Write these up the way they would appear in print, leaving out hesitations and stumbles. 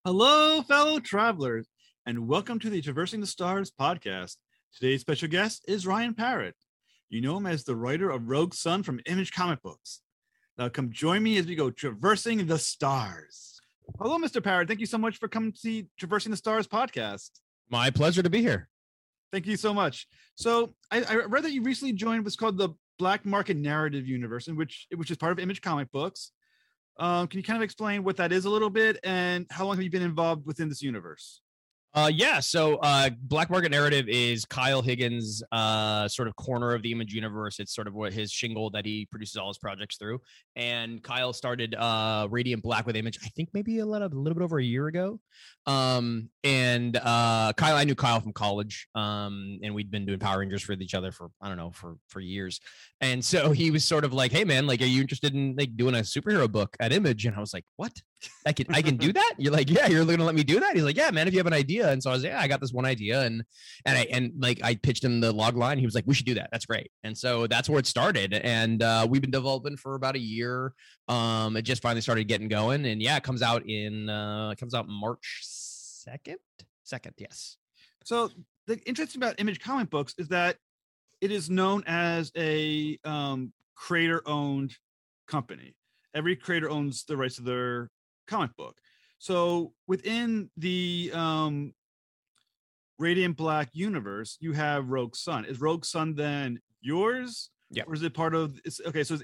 Hello, fellow travelers, and welcome to the Traversing the Stars podcast. Today's special guest is Ryan Parrott. You know him as the writer of Rogue Sun from Image Comic Books. Now, come join me as we go traversing the stars. Hello, Mr. Parrott. Thank you so much for coming to the Traversing the Stars podcast. My pleasure to be here. Thank you so much. So, I read that you recently joined what's called the Black Market Narrative Universe, which is part of Image Comic Books. Can you kind of explain what that is a little bit, and how long have you been involved within this universe? So Black Market Narrative is Kyle Higgins' sort of corner of the Image universe. It's sort of what his shingle that he produces all his projects through. And Kyle started Radiant Black with Image, I think maybe a little bit over a year ago. Kyle, I knew Kyle from college, and we'd been doing Power Rangers with each other for, I don't know, for years. And so he was sort of like, hey man, like, are you interested in like doing a superhero book at Image? And I was like, what? I can do that? You're like, yeah, you're going to let me do that? He's like, yeah, man, if you have an idea. And so I was like, yeah, I got this one idea. And I pitched him the log line. He was like, we should do that. That's great. And so that's where it started. And we've been developing for about a year. It just finally started getting going. And yeah, it comes out March 2nd. Yes. So the interesting about Image Comic Books is that it is known as a creator-owned company. Every creator owns the rights to their comic book. So within the Radiant Black universe, you have Rogue Sun. Is Rogue Sun then yours? Yeah. Or is it part of? Okay, so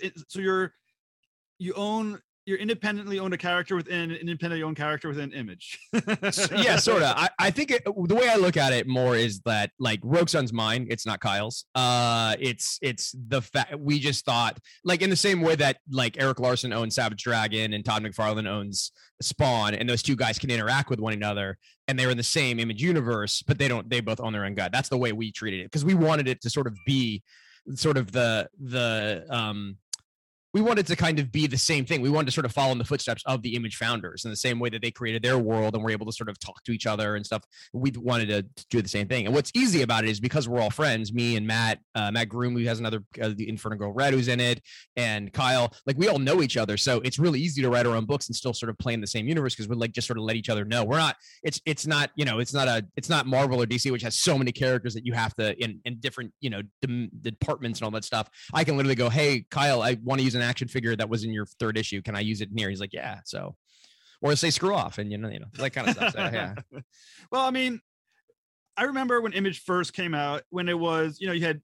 you're independently owned a character within an independently owned character within Image. Yeah, sort of. I think the way I look at it more is that like Rogue Sun's mine. It's not Kyle's. It's the fact we just thought like in the same way that like Eric Larson owns Savage Dragon and Todd McFarlane owns Spawn, and those two guys can interact with one another, and they're in the same Image universe, but they both own their own guy. That's the way we treated it because we wanted it to sort of be sort of we wanted to kind of be the same thing. We wanted to sort of follow in the footsteps of the Image founders in the same way that they created their world and were able to sort of talk to each other and stuff. We wanted to do the same thing. And what's easy about it is because we're all friends, me and Matt Groom, who has another, the Inferno Girl Red, who's in it, and Kyle, like we all know each other. So it's really easy to write our own books and still sort of play in the same universe because we like just sort of let each other know. We're not, it's not Marvel or DC, which has so many characters that you have to in different, departments and all that stuff. I can literally go, hey, Kyle, I want to use an action figure that was in your third issue. Can I use it in here? He's like, yeah. So, or say screw off and that kind of stuff. So, yeah. Well, I mean, I remember when Image first came out, when it was, you had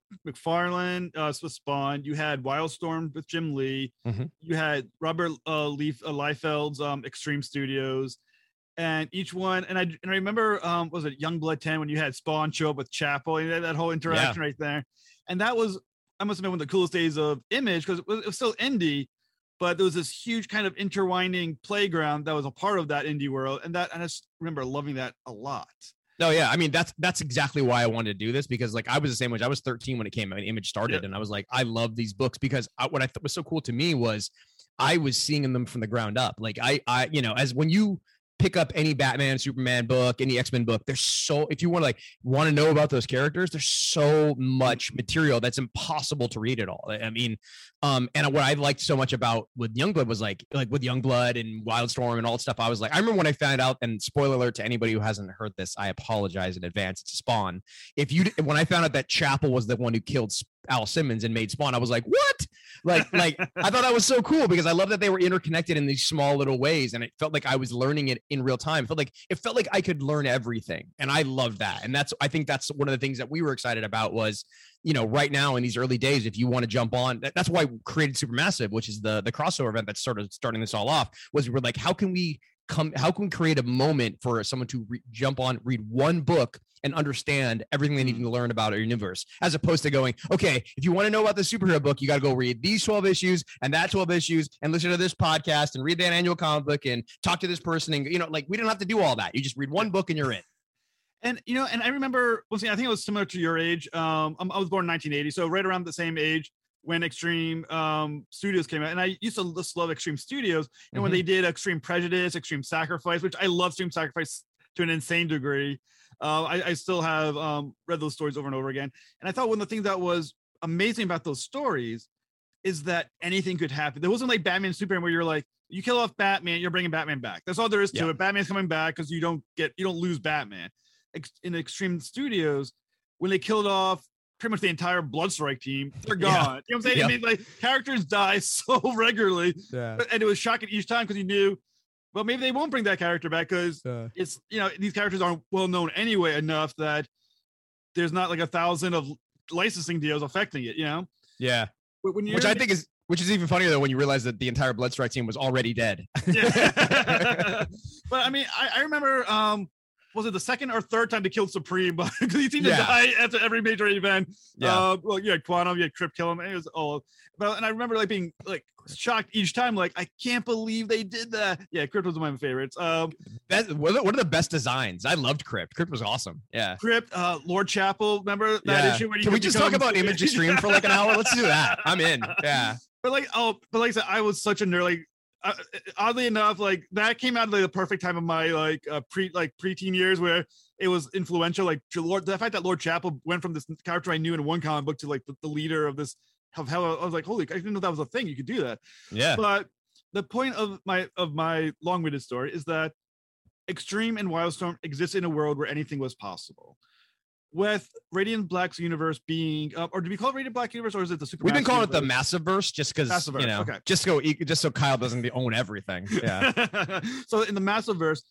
McFarlane with Spawn, you had Wildstorm with Jim Lee, you had Robert Liefeld's Extreme Studios, and each one, and I remember, was it Youngblood 10 when you had Spawn show up with Chapel and that whole interaction right there, and that was. I must have been one of the coolest days of Image because it was still indie, but there was this huge kind of intertwining playground that was a part of that indie world. And I just remember loving that a lot. No, yeah. I mean, that's exactly why I wanted to do this because like I was the same age. I was 13 when it came out, Image started, and I was like, I love these books because what I thought was so cool to me was I was seeing them from the ground up. Like I as when you pick up any Batman, Superman book, any X-Men book, there's so, if you want to know about those characters, there's so much material that's impossible to read it all. I mean, and what I liked so much about with Youngblood was like with Youngblood and Wildstorm and all that stuff. I was like, I remember when I found out, and spoiler alert to anybody who hasn't heard this, I apologize in advance. It's Spawn. When I found out that Chapel was the one who killed Al Simmons and made Spawn, I was like, what? Like I thought that was so cool because I love that they were interconnected in these small little ways, and it felt like I was learning it in real time. It felt like I could learn everything, and I loved that. And I think that's one of the things that we were excited about was, right now in these early days, if you want to jump on, that's why we created Supermassive, which is the crossover event that's sort of starting this all off. Was we're like, how can we create a moment for someone to jump on, read one book and understand everything they need to learn about our universe, as opposed to going, okay, if you want to know about the superhero book, you got to go read these 12 issues and that 12 issues and listen to this podcast and read that annual comic book and talk to this person. And, we don't have to do all that. You just read one book and you're in. And, and I remember, I think it was similar to your age. I was born in 1980. So right around the same age when Extreme Studios came out. And I used to just love Extreme Studios. And when they did Extreme Prejudice, Extreme Sacrifice, which I love Extreme Sacrifice to an insane degree. I still have read those stories over and over again. And I thought one of the things that was amazing about those stories is that anything could happen. There wasn't like Batman and Superman where you're like, you kill off Batman, you're bringing Batman back. That's all there is to it. Batman's coming back because you don't lose Batman. In Extreme Studios, when they killed off pretty much the entire Bloodstrike team, they're gone. You know what I'm saying? Yeah. I mean, like, characters die so regularly, and it was shocking each time because you knew, well, maybe they won't bring that character back because it's, you know, these characters aren't well known anyway enough that there's not like 1,000 of licensing deals affecting it, you know? Yeah. Which I think is even funnier though when you realize that the entire Bloodstrike team was already dead. Yeah. But I mean, I remember, was it the second or third time they killed Supreme? But because he seemed to die after every major event. Yeah. Well, you had Quantum, you had Crypt kill him, and it was all. But and I remember like being like shocked each time, like I can't believe they did that. Yeah, Crypt was one of my favorites. One of the best designs. I loved Crypt. Crypt was awesome. Yeah. Crypt, Lord Chapel. Remember that issue? When Can we just talk about Image Extreme for like an hour? Let's do that. I'm in. Yeah. But like I said, I was such a nerd. Like, oddly enough, like that came out of like, the perfect time of my preteen years where it was influential. Like the fact that Lord Chapel went from this character I knew in one comic book to like the leader of this of hell. I was like, holy! I didn't know that was a thing. You could do that. Yeah. But the point of my long-winded story is that Extreme and Wildstorm exist in a world where anything was possible. With Radiant Black's universe being, or do we call it Radiant Black universe, or is it the Super? We've been calling it the Massiveverse just because, you know, just so Kyle doesn't own everything. Yeah. So in the Massiveverse,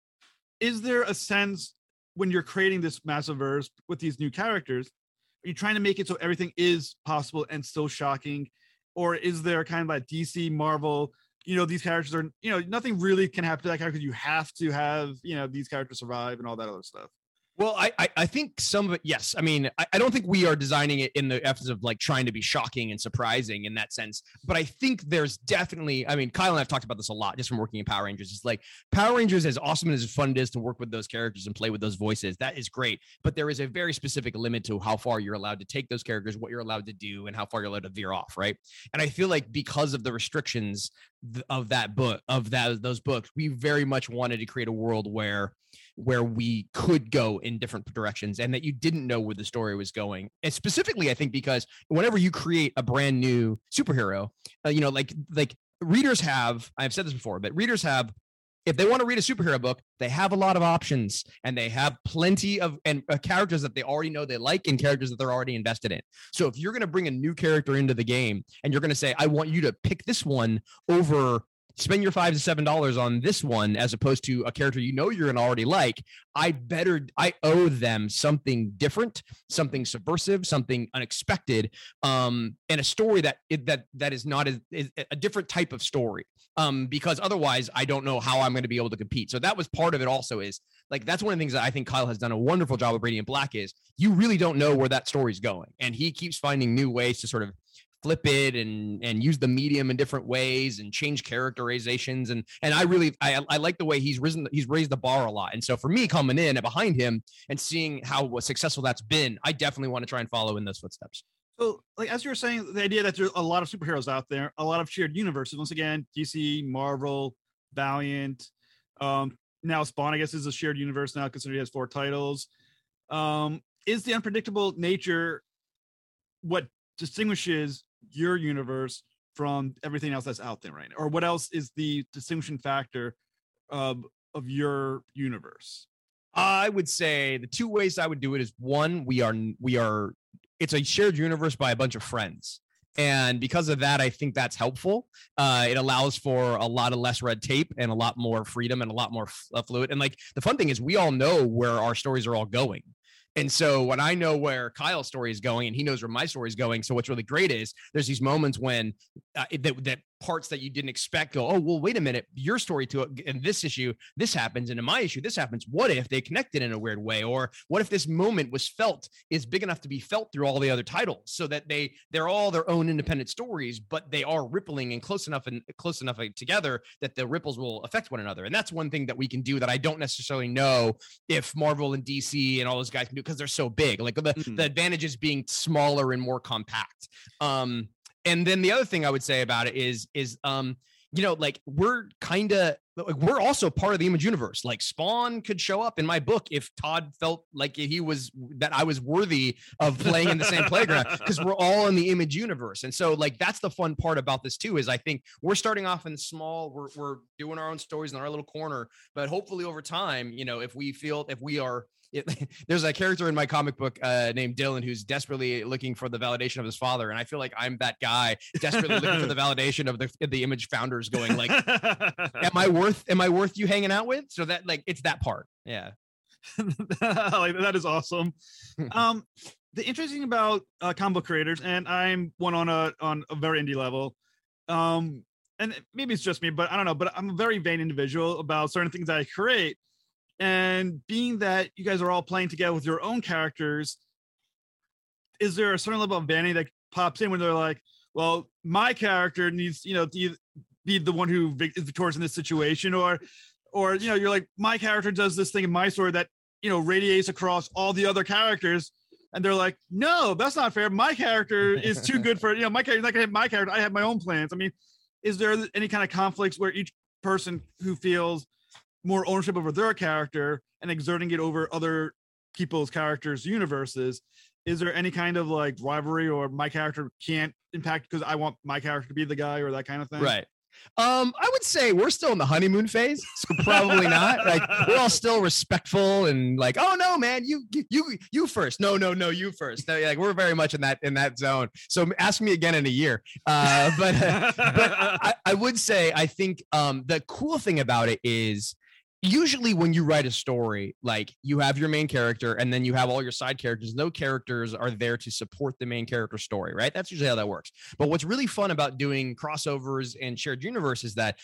is there a sense when you're creating this Massiveverse with these new characters, are you trying to make it so everything is possible and still shocking, or is there kind of like DC, Marvel? You know, these characters are, you know, nothing really can happen to that character. You have to have, you know, these characters survive and all that other stuff. Well, I think some of it, yes. I mean, I don't think we are designing it in the efforts of like trying to be shocking and surprising in that sense. But I think there's definitely, I mean, Kyle and I have talked about this a lot just from working in Power Rangers. It's like Power Rangers, as awesome and as fun it is to work with those characters and play with those voices, that is great. But there is a very specific limit to how far you're allowed to take those characters, what you're allowed to do, and how far you're allowed to veer off, right? And I feel like because of the restrictions of that book, those books, we very much wanted to create a world where we could go in different directions and that you didn't know where the story was going. And specifically, I think because whenever you create a brand new superhero, you know, like readers have, I've said this before, but readers have, if they want to read a superhero book, they have a lot of options and they have plenty of characters that they already know they like and characters that they're already invested in. So if you're going to bring a new character into the game and you're going to say, I want you to pick this one over, spend your $5 to $7 on this one, as opposed to a character you know you're going to already like, I owe them something different, something subversive, something unexpected, and a story that is not is a different type of story. Because otherwise I don't know how I'm going to be able to compete. So that was part of it also, is like, that's one of the things that I think Kyle has done a wonderful job of Radiant Black, is you really don't know where that story's going. And he keeps finding new ways to sort of flip it and use the medium in different ways and change characterizations. And I like the way he's raised the bar a lot. And so for me, coming in and behind him and seeing how successful that's been, I definitely want to try and follow in those footsteps. So like, as you were saying, the idea that there's a lot of superheroes out there, a lot of shared universes, once again, DC, Marvel, Valiant, now Spawn, I guess, is a shared universe now, considering he has 4 titles. Is the unpredictable nature what distinguishes your universe from everything else that's out there right now? Or what else is the distinguishing factor of your universe? I would say the 2 ways I would do it is, one, we are it's a shared universe by a bunch of friends. And because of that, I think that's helpful. It allows for a lot of less red tape and a lot more freedom and a lot more fluid. And like, the fun thing is we all know where our stories are all going. And so when I know where Kyle's story is going and he knows where my story is going, so what's really great is there's these moments when that parts that you didn't expect go, oh, well, wait a minute, your story to in this issue, this happens, and in my issue, this happens. What if they connected in a weird way? Or what if this moment is big enough to be felt through all the other titles, so that they're all their own independent stories, but they are rippling and close enough together that the ripples will affect one another. And that's one thing that we can do that I don't necessarily know if Marvel and DC and all those guys can do, because they're so big. Like the advantage is being smaller and more compact. And then the other thing I would say about it is you know, like we're also part of the Image universe. Like Spawn could show up in my book if Todd felt like that I was worthy of playing in the same playground, because we're all in the Image universe. And so like, that's the fun part about this too, is I think we're starting off in small, we're doing our own stories in our little corner, but hopefully over time, you know, if we are, there's a character in my comic book named Dylan who's desperately looking for the validation of his father, and I feel like I'm that guy desperately looking for the validation of the Image founders, going like, am I worth you hanging out with? So that, like, it's that part. Yeah. Like, that is awesome. The interesting about comic book creators, and I'm one on a very indie level, and maybe it's just me, but I don't know, but I'm a very vain individual about certain things that I create. And being that you guys are all playing together with your own characters, is there a certain level of vanity that pops in when they're like, well, my character needs, you know, to be the one who is victorious in this situation, or, you know, you're like, my character does this thing in my story that, you know, radiates across all the other characters. And they're like, no, that's not fair. My character is too good for, you know, my character's not gonna hit my character. I have my own plans. I mean, is there any kind of conflicts where each person who feels more ownership over their character and exerting it over other people's characters' universes, is there any kind of like rivalry, or my character can't impact because I want my character to be the guy, or that kind of thing? Right. I would say we're still in the honeymoon phase, so probably not. Like, we're all still respectful and like, oh no, man, you first. No, you first. Like, we're very much in that zone. So ask me again in a year. But I would say, I think the cool thing about it is, usually when you write a story, like, you have your main character and then you have all your side characters. No characters are there to support the main character story, right? That's usually how that works. But what's really fun about doing crossovers and shared universe is that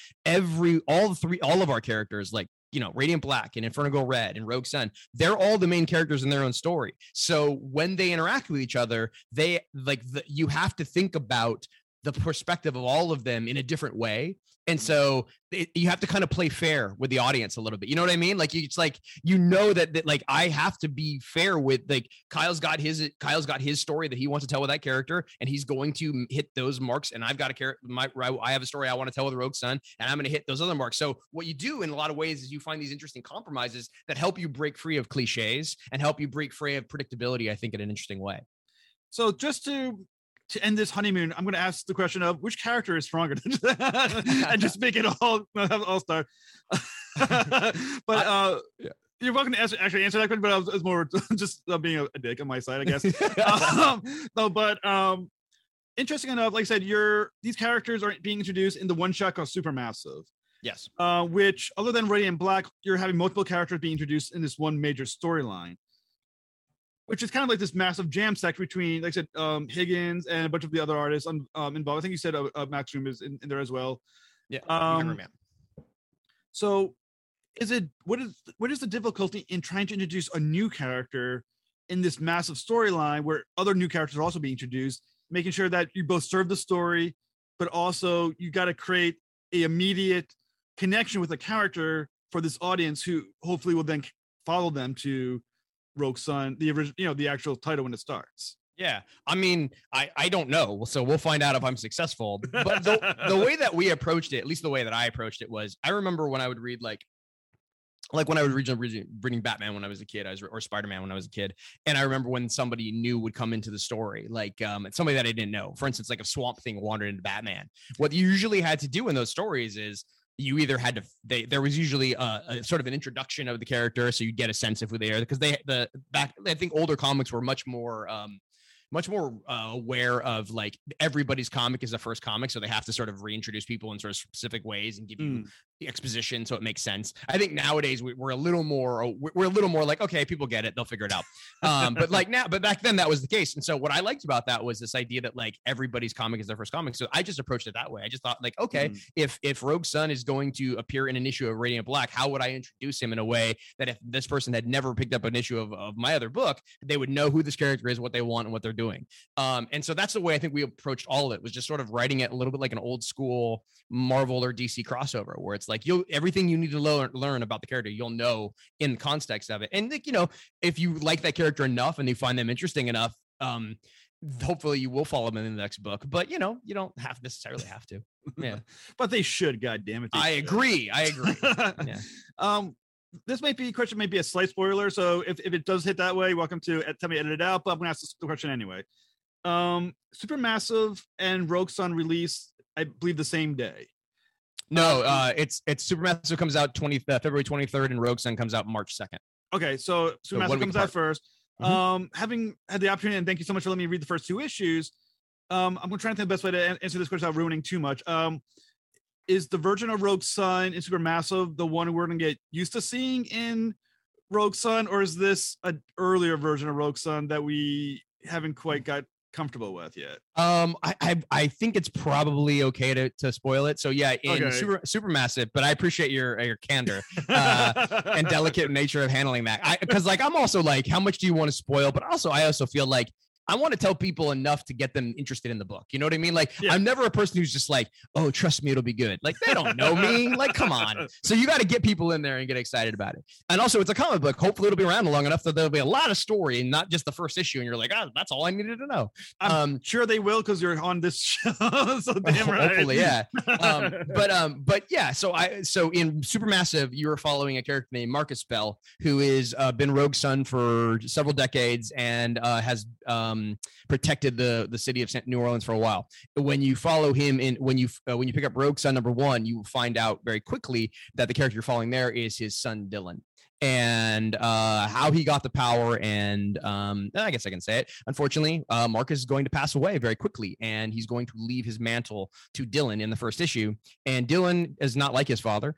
all of our characters, like, you know, Radiant Black and Inferno Girl Red and Rogue Sun, they're all the main characters in their own story. So when they interact with each other, you have to think about the perspective of all of them in a different way. And so you have to kind of play fair with the audience a little bit. You know what I mean? Like, it's like, you know, that like, I have to be fair with, like, Kyle's got his story that he wants to tell with that character, and he's going to hit those marks. And I've got I have a story I want to tell with Rogue Sun, and I'm going to hit those other marks. So what you do in a lot of ways is you find these interesting compromises that help you break free of cliches and help you break free of predictability, I think, in an interesting way. So just to end this honeymoon, I'm going to ask the question of which character is stronger, and just make it all start. But yeah. You're welcome to actually answer that question, but I was more just being a dick on my side, I guess. Interesting enough, like I said, these characters are being introduced in the one shot called Supermassive. Yes. Which, other than Radiant Black, you're having multiple characters being introduced in this one major storyline, which is kind of like this massive jam section between, like I said, Higgins and a bunch of the other artists involved. I think you said Max Room is in there as well. Yeah. So, what is the difficulty in trying to introduce a new character in this massive storyline where other new characters are also being introduced, making sure that you both serve the story, but also you got to create a immediate connection with a character for this audience who hopefully will then follow them to Rogue Sun, the original, the actual title when it starts. Yeah, I mean, I don't know, so we'll find out if I'm successful. But the way that we approached it, at least the way that I approached it, was, I remember when I would read like when I would reading Batman when I was a kid, or Spider-Man when I was a kid, and I remember when somebody new would come into the story, like somebody that I didn't know. For instance, like if Swamp Thing wandered into Batman, what you usually had to do in those stories is, you either had to, there was usually a sort of an introduction of the character, so you get a sense of who they are, because I think older comics were much more aware of, like, everybody's comic is the first comic, so they have to sort of reintroduce people in sort of specific ways and give you the exposition so it makes sense. I think nowadays we're a little more like, okay, people get it, they'll figure it out. But back then that was the case. And so what I liked about that was this idea that, like, everybody's comic is their first comic. So I just approached it that way. I just thought, like, okay, if Rogue Sun is going to appear in an issue of Radiant Black, how would I introduce him in a way that if this person had never picked up an issue of my other book, they would know who this character is, what they want, and what they're doing. And so that's the way I think we approached all of it, was just sort of writing it a little bit like an old school Marvel or DC crossover, where it's like, everything you need to learn about the character, you'll know in the context of it. And, like, if you like that character enough and you find them interesting enough, hopefully you will follow them in the next book, but you don't necessarily have to. Yeah. But they should, God damn it. I agree. Yeah. This question might be a slight spoiler, so if it does hit that way, welcome to tell me edit it out, but I'm gonna ask the question anyway. Supermassive and Rogue Sun release, I believe, the same day. No, it's Supermassive comes out February 23rd, and Rogue Sun comes out March 2nd. Okay, so Supermassive comes out first. Mm-hmm. Having had the opportunity, and thank you so much for letting me read the first 2 issues, I'm gonna try and think the best way to answer this question without ruining too much. Is the version of Rogue Sun in Supermassive the one we're gonna get used to seeing in Rogue Sun, or is this an earlier version of Rogue Sun that we haven't quite got comfortable with yet? I think it's probably okay to spoil it. So yeah, in Supermassive, but I appreciate your candor and delicate nature of handling that. Because like I'm also like, how much do you want to spoil? But also I also feel like I want to tell people enough to get them interested in the book. You know what I mean? Like, I'm never a person who's just like, oh, trust me, it'll be good. Like, they don't know me. Like, come on. So you got to get people in there and get excited about it. And also, it's a comic book. Hopefully, it'll be around long enough that there'll be a lot of story and not just the first issue. And you're like, oh, that's all I needed to know. I'm sure they will because you're on this show. So damn right. Hopefully, yeah. But yeah. So in Supermassive, you were following a character named Marcus Bell, who is been Rogue Sun for several decades and has protected the city of New Orleans for a while. When you follow him when you pick up Rogue Sun #1, you will find out very quickly that the character you're following there is his son Dylan. And how he got the power, and I guess I can say it. Unfortunately, Marcus is going to pass away very quickly, and he's going to leave his mantle to Dylan in the first issue. And Dylan is not like his father.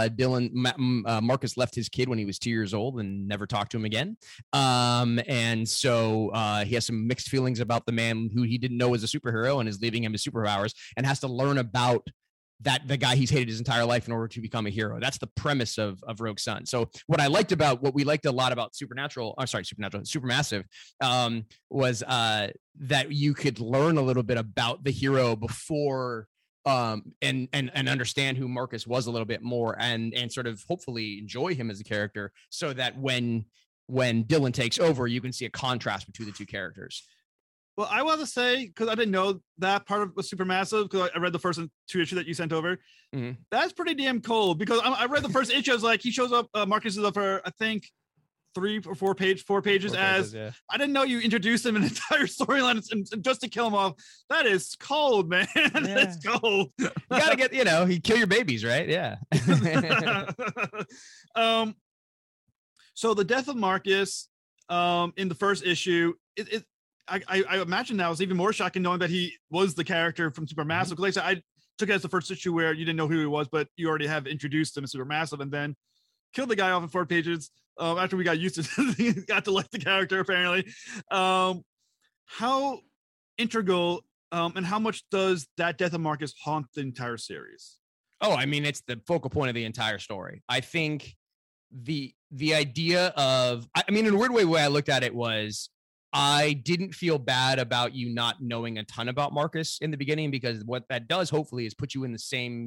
Marcus left his kid when he was 2 years old and never talked to him again. And so he has some mixed feelings about the man who he didn't know was a superhero and is leaving him his superpowers, and has to learn about that the guy he's hated his entire life in order to become a hero. That's the premise of Rogue Sun. So what we liked a lot about Supermassive was that you could learn a little bit about the hero before and understand who Marcus was a little bit more and sort of hopefully enjoy him as a character, so that when Dylan takes over, you can see a contrast between the two characters. Well, I want to say, because I didn't know that part of was Supermassive, because I read the first 2 issues that you sent over. Mm-hmm. That's pretty damn cold, because I read the first issue. I was like, he shows up, Marcus is up for, I think, 3 or 4 pages yeah. I didn't know you introduced him an entire storyline and just to kill him off. That is cold, man. Yeah. That's cold. You gotta get, you kill your babies, right? Yeah. So the death of Marcus in the first issue, I imagine now it's even more shocking knowing that he was the character from Supermassive. Because like I said, I took it as the first issue where you didn't know who he was, but you already have introduced him as Supermassive, and then killed the guy off in 4 pages after we got used to got to like the character apparently. How integral and how much does that death of Marcus haunt the entire series? Oh, I mean, it's the focal point of the entire story. I think the idea of, I mean, in a weird way I looked at it was, I didn't feel bad about you not knowing a ton about Marcus in the beginning, because what that does hopefully is put you in the same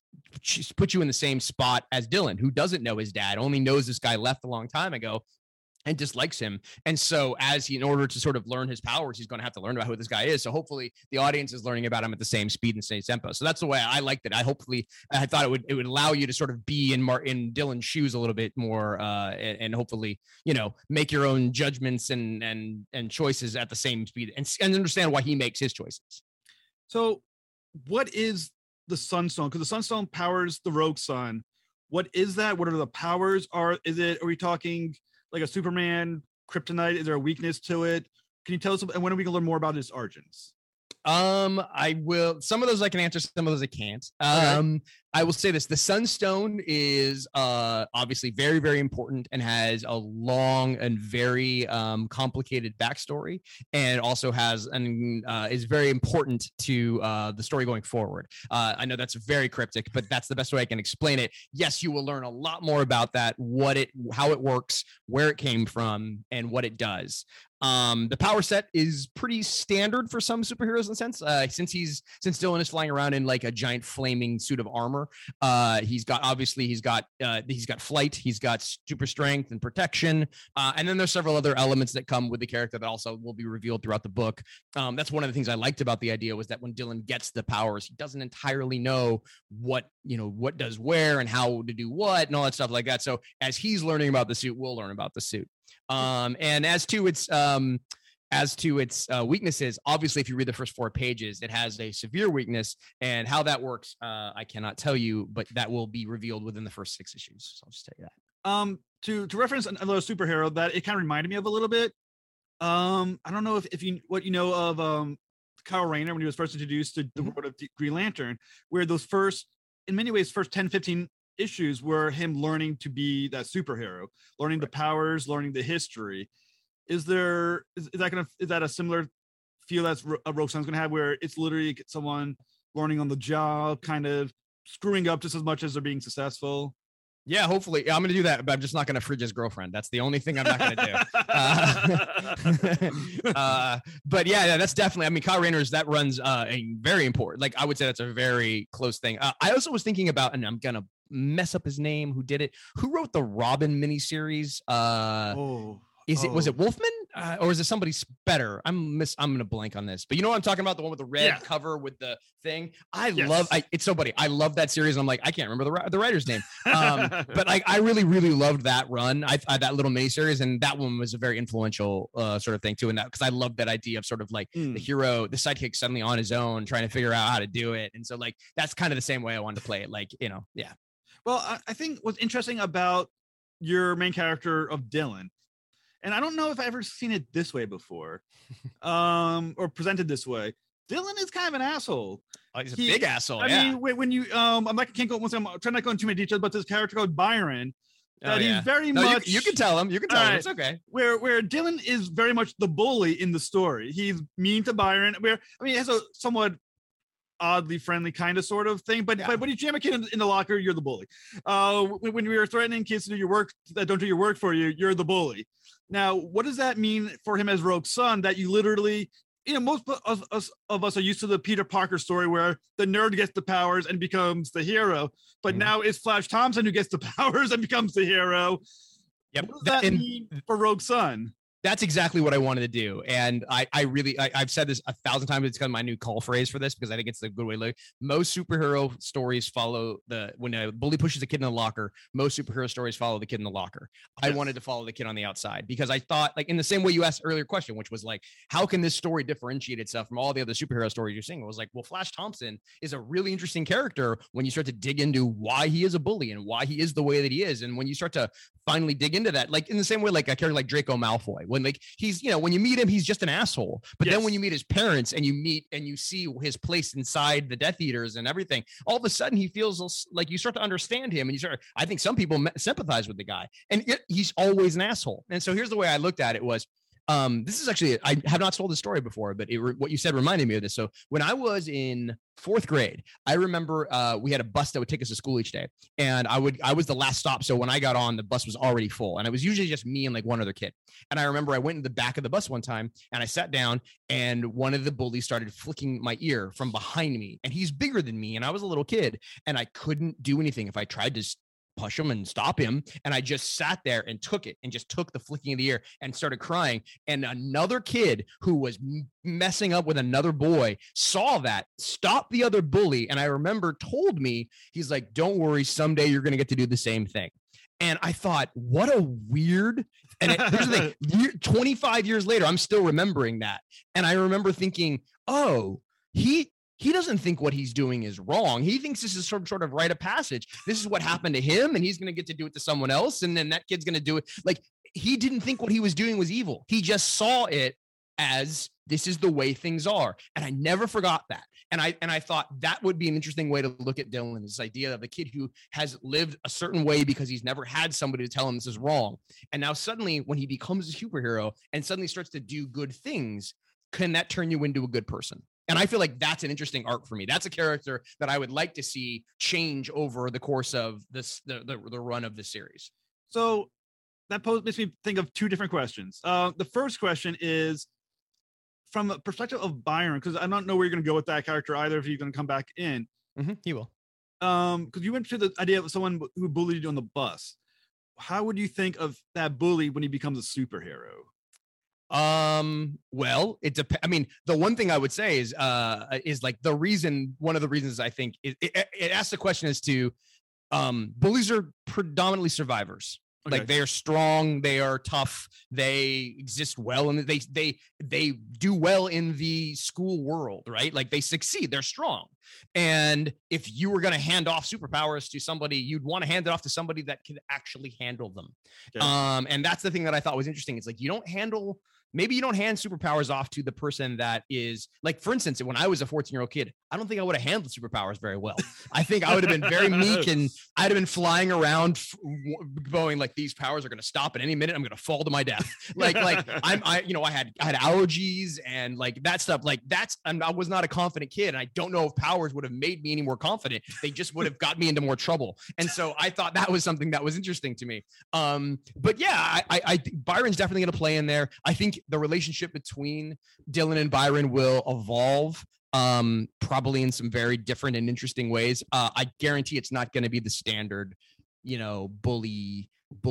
spot as Dylan, who doesn't know his dad, only knows this guy left a long time ago and dislikes him. And so in order to sort of learn his powers, he's going to have to learn about who this guy is. So hopefully the audience is learning about him at the same speed and same tempo. So that's the way I liked it. I thought it would allow you to sort of be in Dylan's shoes a little bit more and hopefully, make your own judgments and choices at the same speed and understand why he makes his choices. So what is the Sunstone? Because the Sunstone powers the Rogue Sun. What is that? What are the powers? Are we talking like a Superman kryptonite? Is there a weakness to it? Can you tell us, and when are we gonna learn more about his origins? I will. Some of those I can answer, some of those I can't. Okay. I will say this: the Sunstone is obviously very, very important and has a long and very complicated backstory, and also has is very important to the story going forward. I know that's very cryptic, but that's the best way I can explain it. Yes, you will learn a lot more about that, how it works, where it came from, and what it does. The power set is pretty standard for some superheroes in a sense. Since Dylan is flying around in like a giant flaming suit of armor, he's got flight, he's got super strength and protection, and then there's several other elements that come with the character that also will be revealed throughout the book. That's one of the things I liked about the idea, was that when Dylan gets the powers, he doesn't entirely know what does where and how to do what and all that stuff like that. So as he's learning about the suit, we'll learn about the suit. And as to its weaknesses, obviously, if you read the first 4 pages, it has a severe weakness, and how that works, I cannot tell you, but that will be revealed within the first 6 issues. So I'll just tell you that. To reference another superhero that it kind of reminded me of a little bit. I don't know if you know of Kyle Rayner when he was first introduced to the world of Green Lantern, where those first 10, 15 issues were him learning to be that superhero, learning the powers, learning the history. Is that a similar feel that's Rogue Sun's gonna have, where it's literally someone learning on the job, kind of screwing up just as much as they're being successful? Yeah, hopefully. I'm going to do that, but I'm just not going to fridge his girlfriend. That's the only thing I'm not going to do. But yeah, that's definitely, I mean, Kyle Rayner's, that runs a very important, like I would say that's a very close thing. I also was thinking about, and I'm going to mess up his name, who wrote the Robin miniseries? Was it Wolfman? Or is it somebody better? I'm gonna blank on this, but you know what I'm talking about, the one with the red cover with the thing. It's so funny. I love that series, and I'm like, I can't remember the writer's name. But like, I really, really loved that run. I that little miniseries, and that one was a very influential sort of thing too. And that, because I love that idea of sort of like the hero, the sidekick suddenly on his own, trying to figure out how to do it. And so like, that's kind of the same way I wanted to play it. Like, yeah. Well, I think what's interesting about your main character of Dylan, and I don't know if I've ever seen it this way before, or presented this way. Dylan is kind of an asshole. Oh, he's a big asshole. I mean, when you, I'm not trying not to go into too many details, but this character called Byron, that he's very much. You can tell him. You can tell him. It's okay. Where Dylan is very much the bully in the story. He's mean to Byron. He has a somewhat oddly friendly kind of sort of thing, but when you jam a kid in the locker, you're the bully. When we were threatening kids to do your work that don't do your work for you, you're the bully. Now, what does that mean for him as Rogue Sun? That you literally, most of us are used to the Peter Parker story where the nerd gets the powers and becomes the hero, but now it's Flash Thompson who gets the powers and becomes the hero. Yep. What does that mean for Rogue Sun? That's exactly what I wanted to do. And I've said this 1,000 times. It's kind of my new call phrase for this, because I think it's a good way to look. Most superhero stories follow when a bully pushes a kid in the locker, most superhero stories follow the kid in the locker. Yes. I wanted to follow the kid on the outside, because I thought, like, in the same way you asked earlier question, which was like, how can this story differentiate itself from all the other superhero stories you're seeing? It was like, well, Flash Thompson is a really interesting character when you start to dig into why he is a bully and why he is the way that he is. And when you start to finally dig into that, like in the same way, like a character like Draco Malfoy, when like he's, when you meet him, he's just an asshole. But then when you meet his parents and you see his place inside the Death Eaters and everything, all of a sudden he feels like you start to understand him, and I think some people sympathize with the guy, and he's always an asshole. And so here's the way I looked at it was, this is actually, I have not told the story before, but what you said reminded me of this. So when I was in 4th grade, I remember we had a bus that would take us to school each day, and I was the last stop. So when I got on, the bus was already full, and it was usually just me and like one other kid. And I remember I went in the back of the bus one time, and I sat down, and one of the bullies started flicking my ear from behind me, and he's bigger than me, and I was a little kid, and I couldn't do anything if I tried to push him and stop him. And I just sat there and took the flicking of the ear and started crying. And another kid who was messing up with another boy saw that, stopped the other bully. And I remember told me, he's like, don't worry, someday you're going to get to do the same thing. And I thought, what a weird, and here's the thing, 25 years later, I'm still remembering that. And I remember thinking, oh, he doesn't think what he's doing is wrong. He thinks this is sort of rite of passage. This is what happened to him, and he's going to get to do it to someone else, and then that kid's going to do it. Like, he didn't think what he was doing was evil. He just saw it as, this is the way things are. And I never forgot that. And I thought that would be an interesting way to look at Dylan, this idea of a kid who has lived a certain way because he's never had somebody to tell him this is wrong. And now suddenly when he becomes a superhero and suddenly starts to do good things, can that turn you into a good person? And I feel like that's an interesting arc for me. That's a character that I would like to see change over the course of the run of the series. So makes me think of two different questions. The first question is from a perspective of Byron, because I don't know where you're going to go with that character either. If he's going to come back in, he will. Because you went to the idea of someone who bullied you on the bus. How would you think of that bully when he becomes a superhero? Well, it depends. I mean, the one thing I would say is like one of the reasons I think it asks the question as to, bullies are predominantly survivors. Okay. Like they are strong, they are tough, they exist well, and they do well in the school world, right? Like they succeed, they're strong. And if you were going to hand off superpowers to somebody, you'd want to hand it off to somebody that can actually handle them. Okay. And that's the thing that I thought was interesting. It's like maybe you don't hand superpowers off to the person that is like, for instance, when I was a 14-year-old kid, I don't think I would have handled superpowers very well. I think I would have been very meek, and I'd have been flying around going like, these powers are going to stop at any minute. I'm going to fall to my death. I had allergies and like that stuff. Like I was not a confident kid. And I don't know if powers would have made me any more confident. They just would have got me into more trouble. And so I thought that was something that was interesting to me. But yeah, I Byron's definitely going to play in there. I think the relationship between Dylan and Byron will evolve, probably in some very different and interesting ways. I guarantee it's not going to be the standard, bully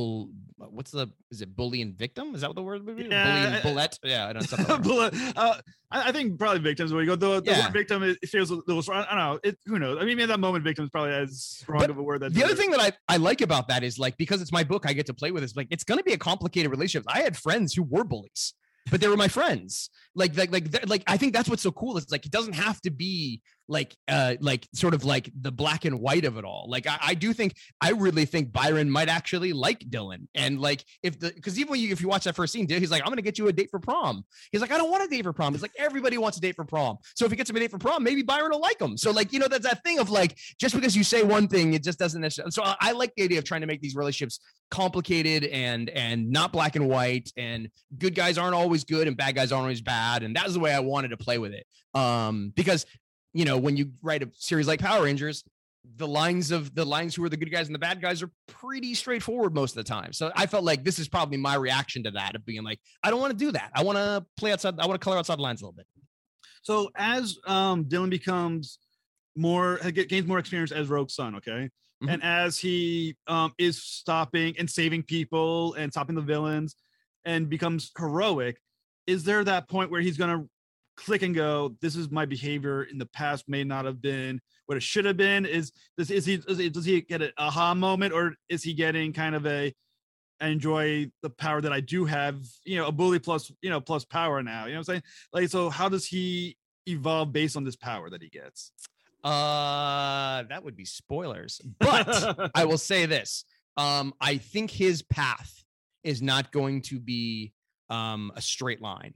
and victim? Is that what the word would be? Yeah, bully and bullet? Yeah, I don't know. I think probably victims where you go. The word victim feels a little strong. I don't know. Who knows? I mean, in that moment, victim is probably as strong of a word. The other thing that I like about that is like, because it's my book, I get to play with this. Like, it's going to be a complicated relationship. I had friends who were bullies, but they were my friends. Like I think that's what's so cool. It's like, it doesn't have to be like sort of like the black and white of it all. Like I really think Byron might actually like Dylan. And like, because even if you watch that first scene, he's like, I'm going to get you a date for prom. He's like, I don't want a date for prom. It's like, everybody wants a date for prom. So if he gets him a date for prom, maybe Byron will like him. So like, that's that thing of like, just because you say one thing, it just doesn't necessarily. So I like the idea of trying to make these relationships complicated and not black and white, and good guys aren't always good and bad guys aren't always bad. And that was the way I wanted to play with it. Because when you write a series like Power Rangers, the lines who are the good guys and the bad guys are pretty straightforward most of the time. So I felt like this is probably my reaction to that, of being like, I don't want to do that. I want to play outside. I want to color outside the lines a little bit. So as Dylan becomes gains more experience as Rogue's son, okay? Mm-hmm. And as he is stopping and saving people and stopping the villains and becomes heroic, is there that point where he's going to click and go, this is my behavior in the past may not have been what it should have been? Does he get an aha moment, or is he getting kind of I enjoy the power that I do have, a bully plus power now, what I'm saying? Like, so how does he evolve based on this power that he gets? That would be spoilers, but I will say this. I think his path is not going to be a straight line.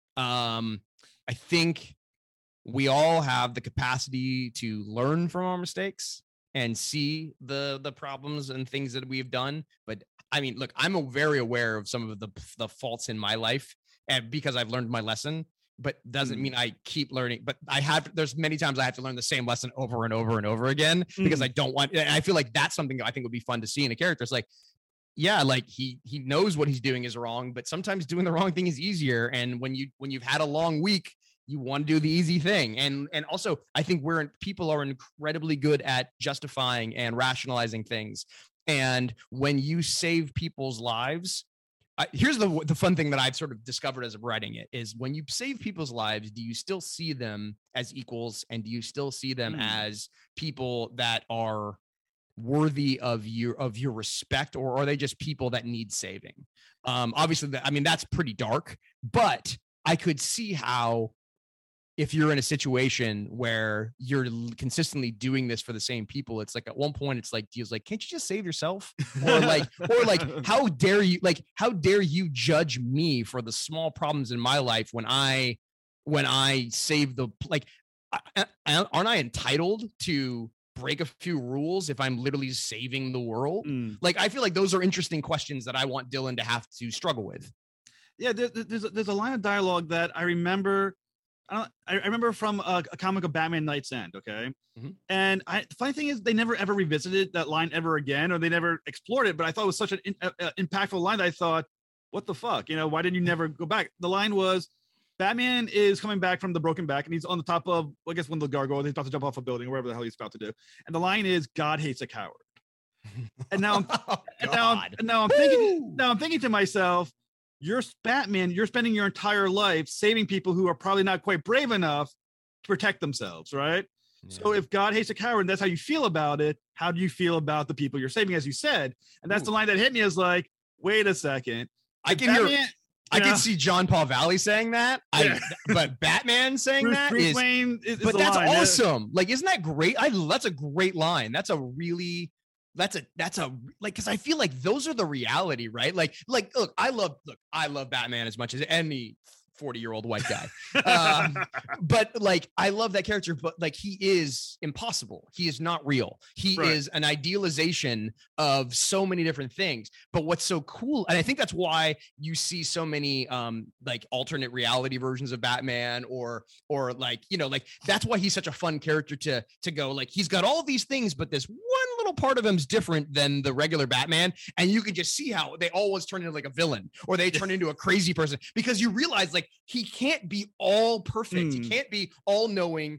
I think we all have the capacity to learn from our mistakes and see the problems and things that we've done. But I mean, look, I'm very aware of some of the faults in my life, and because I've learned my lesson, but doesn't mean I keep learning. But there's many times I have to learn the same lesson over and over and over again, because I don't want, and I feel like that's something I think would be fun to see in a character. It's like, yeah, like he knows what he's doing is wrong, but sometimes doing the wrong thing is easier. And when you've had a long week, you want to do the easy thing. And also I think people are incredibly good at justifying and rationalizing things. And when you save people's lives, here's the fun thing that I've sort of discovered as I'm writing it, is when you save people's lives, do you still see them as equals? And do you still see them as people that are worthy of your respect, or are they just people that need saving? Obviously, that's pretty dark, but I could see how, if you're in a situation where you're consistently doing this for the same people, it's like at one point it's like, Dio's like, can't you just save yourself? Or like, how dare you judge me for the small problems in my life when I save aren't I entitled to break a few rules if I'm literally saving the world? Like, I feel like those are interesting questions that I want Dylan to have to struggle with. Yeah, there's a line of dialogue that I remember I remember from a comic of Batman Knight's End, okay? Mm-hmm. And the funny thing is, they never ever revisited that line ever again, or they never explored it. But I thought it was such an impactful line that I thought, what the fuck? You know, why didn't you never go back? The line was, Batman is coming back from the broken back, and he's on the top of, I guess, one of the gargoyles. He's about to jump off a building, or whatever the hell he's about to do. And the line is, God hates a coward. And now, I'm thinking to myself, you're Batman. You're spending your entire life saving people who are probably not quite brave enough to protect themselves, right? Yeah. So if God hates a coward, and that's how you feel about it, how do you feel about the people you're saving, as you said? And that's the line that hit me, is like, wait a second. I can see John Paul Valley saying that. Yeah. But Batman saying Bruce Wayne is but that's line. Awesome. Like, isn't that great? That's a great line. That's a like, because I feel like those are the reality, right? Like, look, I love Batman as much as any 40-year-old white guy. But like, I love that character, but like, he is impossible. He is not real. He is an idealization of so many different things. But what's so cool, and I think that's why you see so many like alternate reality versions of Batman, or like, you know, like, that's why he's such a fun character to go, like, he's got all these things, but this one little part of him's different than the regular Batman, and you can just see how they always turn into like a villain, or they turn into a crazy person, because you realize, like, he can't be all perfect. He can't be all knowing,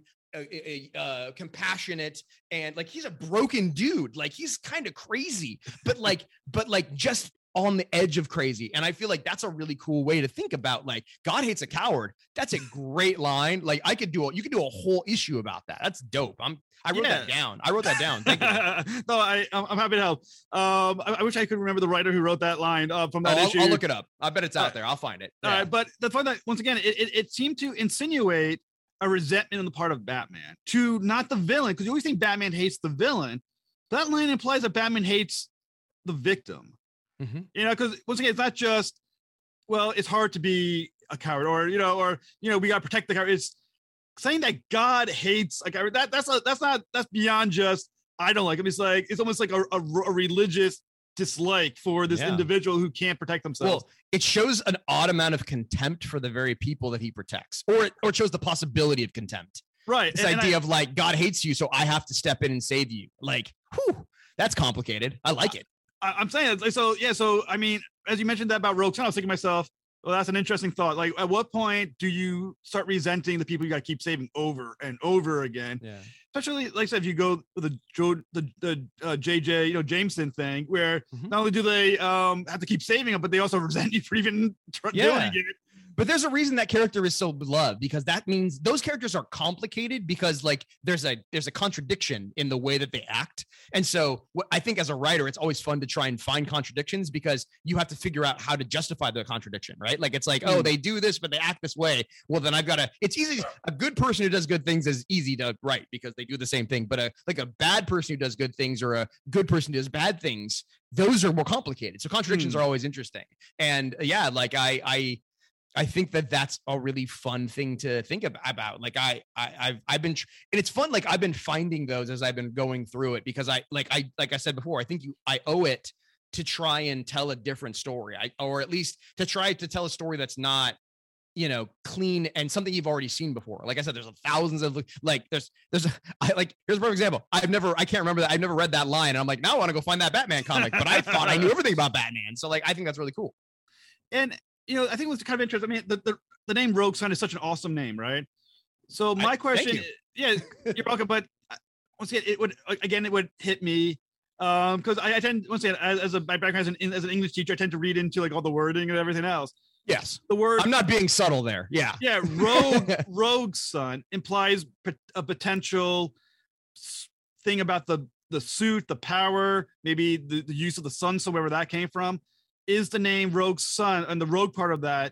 compassionate, and like, he's a broken dude. Like, he's kind of crazy, but like just on the edge of crazy. And I feel like that's a really cool way to think about, like, God hates a coward. That's a great line. Like, you could do a whole issue about that. That's dope. I wrote that down. Thank you. No, I'm happy to help. I wish I could remember the writer who wrote that line from that issue. I'll look it up. I bet it's out there. I'll find it. Yeah. All right, but the fun that, once again, it seemed to insinuate a resentment on the part of Batman to not the villain, because you always think Batman hates the villain. That line implies that Batman hates the victim. Mm-hmm. You know, because once again, it's not just, well, it's hard to be a coward, or we got to protect the coward. It's saying that God hates a coward. That's beyond just, I don't like him. It's like, it's almost like a religious dislike for this individual who can't protect themselves. Well, it shows an odd amount of contempt for the very people that he protects, or it shows the possibility of contempt. Right. This idea of, like, God hates you, so I have to step in and save you. Like, whew, that's complicated. I like it. I'm saying, so yeah. So I mean, as you mentioned that about Rogue Sun, I was thinking to myself, well, that's an interesting thought. Like, at what point do you start resenting the people you got to keep saving over and over again? Yeah. Especially, like I said, if you go with the JJ, Jameson thing, where not only do they have to keep saving them, but they also resent you for even doing it. But there's a reason that character is so beloved, because that means those characters are complicated, because, like, there's a contradiction in the way that they act. And so I think as a writer, it's always fun to try and find contradictions, because you have to figure out how to justify the contradiction, right? Like, it's like, oh, they do this, but they act this way. Well, then it's easy. A good person who does good things is easy to write because they do the same thing. But a bad person who does good things, or a good person who does bad things, those are more complicated. So contradictions are always interesting. And like, I think that that's a really fun thing to think about. Like, I've been, and it's fun. Like, I've been finding those as I've been going through it, because I said before, I think I owe it to try and tell a different story, or at least to try to tell a story that's not, clean and something you've already seen before. Like I said, there's thousands of, like, here's a perfect example. I can't remember that. I've never read that line. And I'm like, now I want to go find that Batman comic, but I thought I knew everything about Batman. So, like, I think that's really cool. And, I think what's kind of interesting, I mean, the name Rogue Sun is such an awesome name, right? So my question, you're welcome. But once again, it would hit me because I tend, once again, as my background as an English teacher, I tend to read into, like, all the wording and everything else. Yes, the word. I'm not being subtle there. Yeah. Rogue Sun implies a potential thing about the suit, the power, maybe the use of the sun, so wherever that came from. Is the name Rogue Sun and the rogue part of that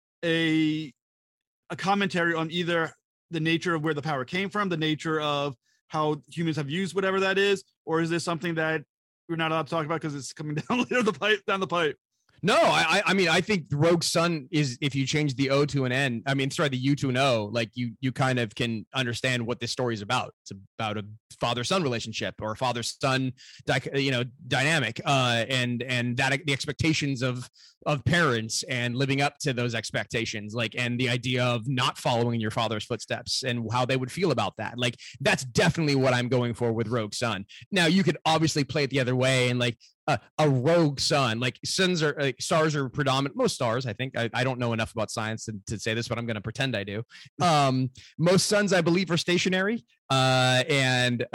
a commentary on either the nature of where the power came from, the nature of how humans have used whatever that is, or is this something that we're not allowed to talk about because it's coming down the pipe? No, I mean, I think Rogue Son is, if you change the O to an N, I mean, sorry, the U to an O, like you kind of can understand what this story is about. It's about a father-son relationship or a father-son, dynamic, and that the expectations of parents and living up to those expectations, like, and the idea of not following your father's footsteps and how they would feel about that. Like, that's definitely what I'm going for with Rogue Son. Now, you could obviously play it the other way and like, a rogue son, like sons are like, stars are predominant. Most stars, I think, I don't know enough about science to say this, but I'm going to pretend I do. Most suns, I believe, are stationary. And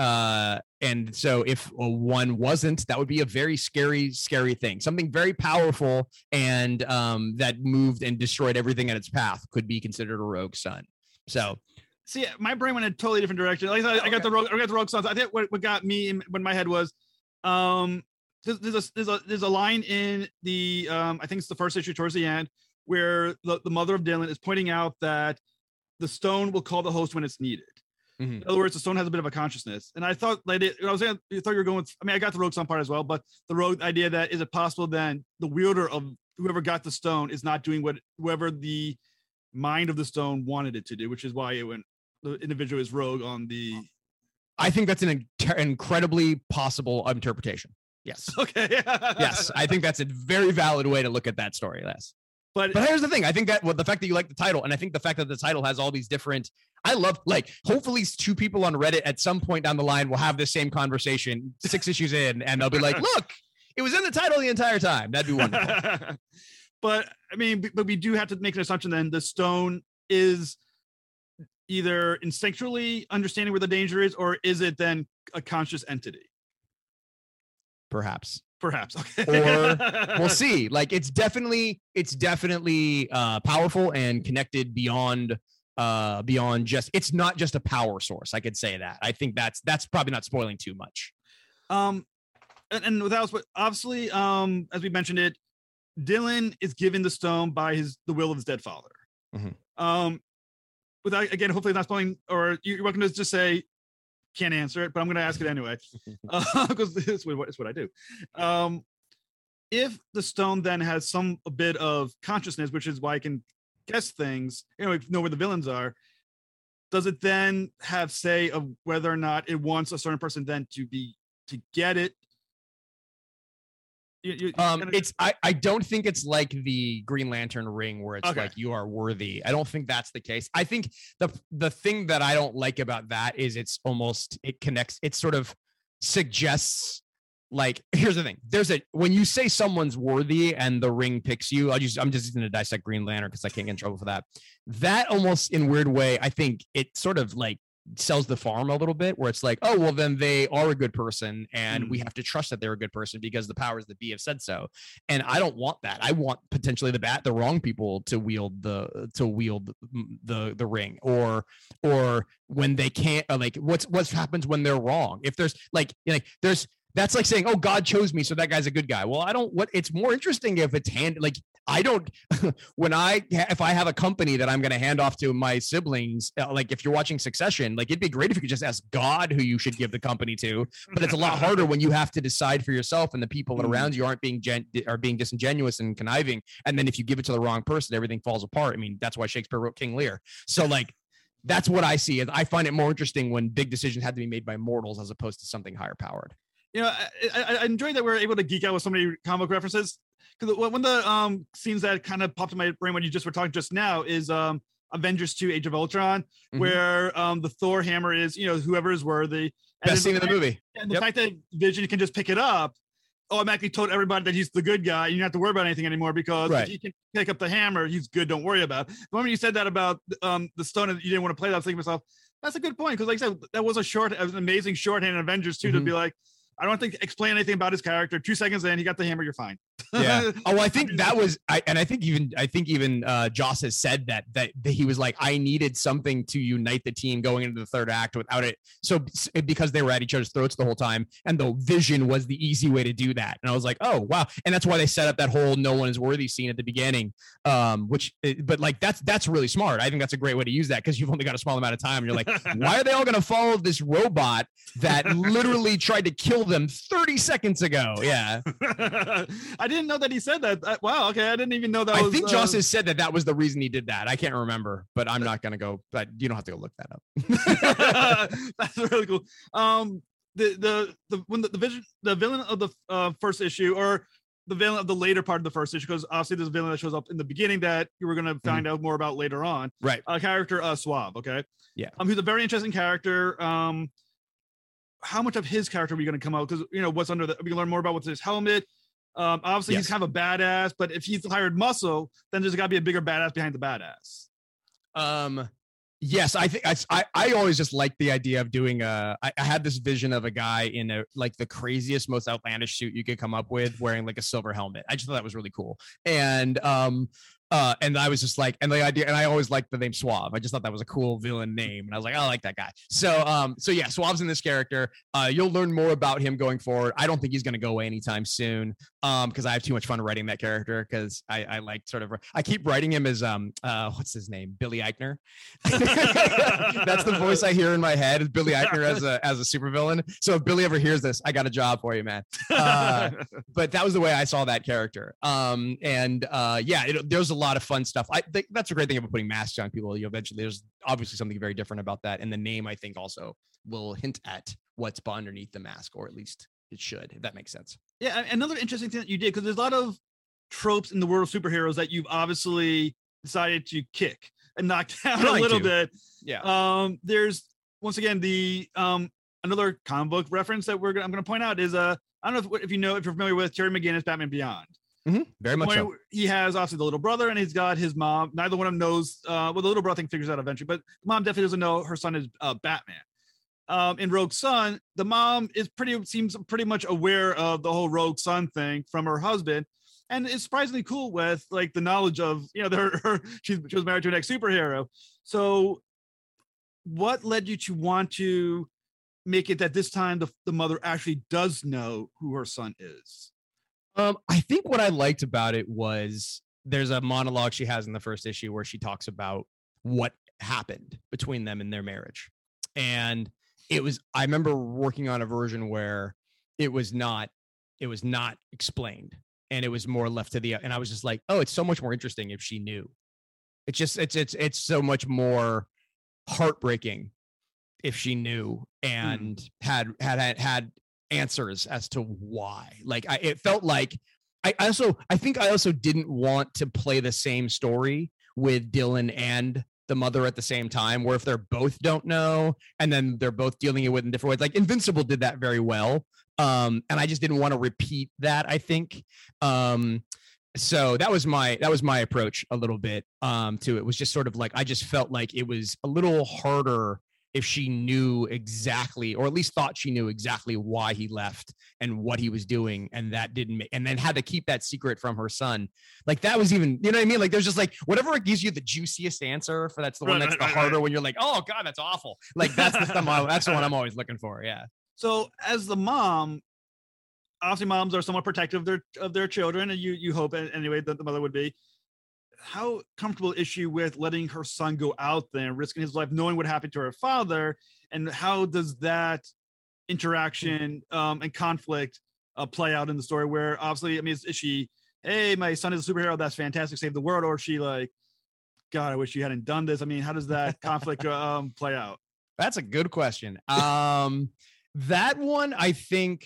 so if one wasn't, that would be a very scary thing. Something very powerful and that moved and destroyed everything in its path could be considered a rogue son. So. See, my brain went in a totally different direction. Like I got the rogue sons. I think what got me when my head was, there's a line in the I think it's the first issue towards the end where the mother of Dylan is pointing out that the stone will call the host when it's needed. Mm-hmm. In other words, the stone has a bit of a consciousness. And I thought I thought you were going with, I mean, I got the rogue son part as well, but the rogue idea that is it possible then the wielder of whoever got the stone is not doing what whoever the mind of the stone wanted it to do, which is why it went the individual is rogue on the. I think that's an incredibly possible interpretation. Yes. Okay. Yes, I think that's a very valid way to look at that story. Yes. But here's the thing. I think that the fact that you like the title, and I think the fact that the title has all these different, I love, like, hopefully 2 people on Reddit at some point down the line will have this same conversation 6 issues in, and they'll be like, look, it was in the title the entire time. That'd be wonderful. But I mean, but we do have to make an assumption then the stone is either instinctually understanding where the danger is, or is it then a conscious entity? Perhaps. Okay. Or we'll see. Like, it's definitely powerful and connected beyond just, it's not just a power source. I could say that. I think that's probably not spoiling too much. And without, obviously, as we mentioned it, Dylan is given the stone by the will of his dead father. Mm-hmm. Without, again, hopefully not spoiling, or you're welcome to just say, can't answer it, but I'm going to ask it anyway, because it's what I do. If the stone then has a bit of consciousness, which is why I can guess things, know where the villains are, does it then have say of whether or not it wants a certain person then to get it? I don't think it's like the Green Lantern ring where it's like you are worthy. I don't think that's the case. I think the thing that I don't like about that is it connects, it sort of suggests, like, here's the thing. When you say someone's worthy and the ring picks you, I'm just going to dissect Green Lantern because I can't get in trouble for that. That almost in a weird way, I think it sort of like sells the farm a little bit, where it's like, oh, well, then they are a good person and we have to trust that they're a good person because the powers that be have said so. And I don't want that. I want potentially the wrong people to wield the ring, or when they can't, like, what happens when they're wrong. If there's there's that's like saying, oh, God chose me, so that guy's a good guy. Well, it's more interesting if it's if I have a company that I'm going to hand off to my siblings, like if you're watching Succession, like it'd be great if you could just ask God who you should give the company to, but it's a lot harder when you have to decide for yourself and the people around you aren't being disingenuous and conniving. And then if you give it to the wrong person, everything falls apart. I mean, that's why Shakespeare wrote King Lear. So like, that's what I see. I find it more interesting when big decisions had to be made by mortals as opposed to something higher powered. I enjoyed that we're able to geek out with so many comic book references. Because one of the scenes that kind of popped in my brain when you were talking just now is Avengers 2: Age of Ultron, where the Thor hammer is, whoever is worthy. Best scene in the movie. And the fact that Vision can just pick it up automatically told everybody that he's the good guy. You don't have to worry about anything anymore because if he can pick up the hammer, he's good. Don't worry about it. The moment you said that about the stone and you didn't want to play that, I was thinking to myself, that's a good point. Because like I said, that was an amazing shorthand in Avengers 2 to be like, I don't have to explain anything about his character. 2 seconds in, he got the hammer. You're fine. Yeah. Oh, I think that was, I think even Joss has said that he was like, I needed something to unite the team going into the third act without it. So because they were at each other's throats the whole time, and the Vision was the easy way to do that. And I was like, oh wow. And that's why they set up that whole no one is worthy scene at the beginning. But like that's really smart. I think that's a great way to use that because you've only got a small amount of time. And you're like, why are they all going to follow this robot that literally tried to kill them 30 seconds ago? Yeah. I didn't know that he said that. Wow. Okay. I didn't even know that. I think Joss has said that was the reason he did that. I can't remember, but I'm not going to go, but you don't have to go look that up. That's really cool. When the villain of the first issue, or the villain of the later part of the first issue, because obviously there's a villain that shows up in the beginning that you were going to find out more about later on. Right. Character Suave. Okay. Yeah. Who's a very interesting character. How much of his character are we going to come out? Because what's under we can learn more about what's his helmet. Obviously he's kind of a badass, but if he's hired muscle, then there's got to be a bigger badass behind the badass. Yes, I think I always just liked the idea of doing I had this vision of a guy in a like the craziest, most outlandish suit you could come up with, wearing like a silver helmet. I just thought that was really cool. And I was just like, and the idea, and I always liked the name Suave. I just thought that was a cool villain name, and I was like, I like that guy. So yeah, Suave's in this character. You'll learn more about him going forward. I don't think he's going to go away anytime soon, because I have too much fun writing that character. Because I like sort of, I keep writing him as what's his name, Billy Eichner. That's the voice I hear in my head, is Billy Eichner as a supervillain. So if Billy ever hears this, I got a job for you, man. But that was the way I saw that character. There's a lot of fun stuff. I think that's a great thing about putting masks on people. Eventually there's obviously something very different about that, and the name I think also will hint at what's underneath the mask, or at least it should, if that makes sense. Yeah, another interesting thing that you did, because there's a lot of tropes in the world of superheroes that you've obviously decided to kick and knock down a little bit. Yeah. There's once again the another comic book reference that I'm going to point out is I don't know if you're familiar with Terry McGinnis' Batman Beyond. Mm-hmm. Very much so. He has obviously the little brother, and he's got his mom. Neither one of them knows. The little brother thing figures out eventually, but the mom definitely doesn't know her son is Batman. In Rogue Son, the mom seems pretty much aware of the whole Rogue Son thing from her husband, and is surprisingly cool with like the knowledge of she was married to an ex-superhero. So, what led you to want to make it that this time the mother actually does know who her son is? I think what I liked about it was there's a monologue she has in the first issue where she talks about what happened between them in their marriage. And I remember working on a version where it was not explained, and it was more left to and I was just like, oh, it's so much more interesting if she knew. It's so much more heartbreaking if she knew and had answers as to why. Like it felt like I think I also didn't want to play the same story with Dylan and the mother at the same time, where if they're both don't know and then they're both dealing it with in different ways. Like Invincible did that very well, and I just didn't want to repeat that, I think. So that was my approach a little bit to it. Was just sort of like, I just felt like it was a little harder if she knew exactly, or at least thought she knew exactly why he left and what he was doing, and that didn't make, and then had to keep that secret from her son. Like that was even, you know what I mean? Like there's just like, whatever gives you the juiciest answer for, that's the one that's the harder when you're like, oh God, that's awful. Like that's the one I'm always looking for. Yeah. So as the mom, obviously moms are somewhat protective of their children, and you hope anyway that the mother would be. How comfortable is she with letting her son go out there and risking his life, knowing what happened to her father? And how does that interaction and conflict play out in the story? Where obviously, I mean, is she, hey, my son is a superhero, that's fantastic, save the world? Or is she like, God, I wish you hadn't done this? I mean, how does that conflict play out? That's a good question. That one, I think,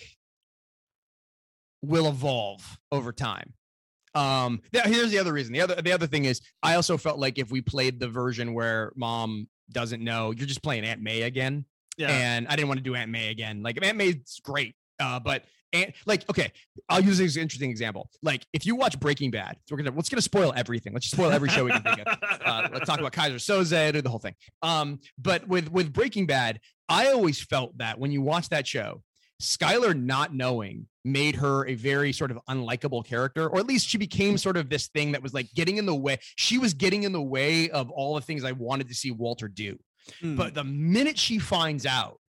will evolve over time. Here's the other reason. The other thing is, I also felt like if we played the version where mom doesn't know, you're just playing Aunt May again. Yeah. And I didn't want to do Aunt May again. Like Aunt May's great, but okay, I'll use this interesting example. Like if you watch Breaking Bad, so let's gonna spoil everything. Let's just spoil every show we can think of. Let's talk about Kaiser Soze, do the whole thing. But with Breaking Bad, I always felt that when you watch that show, Skyler not knowing made her a very sort of unlikable character, or at least she became sort of this thing that was like getting in the way. She was getting in the way of all the things I wanted to see Walter do. But the minute she finds out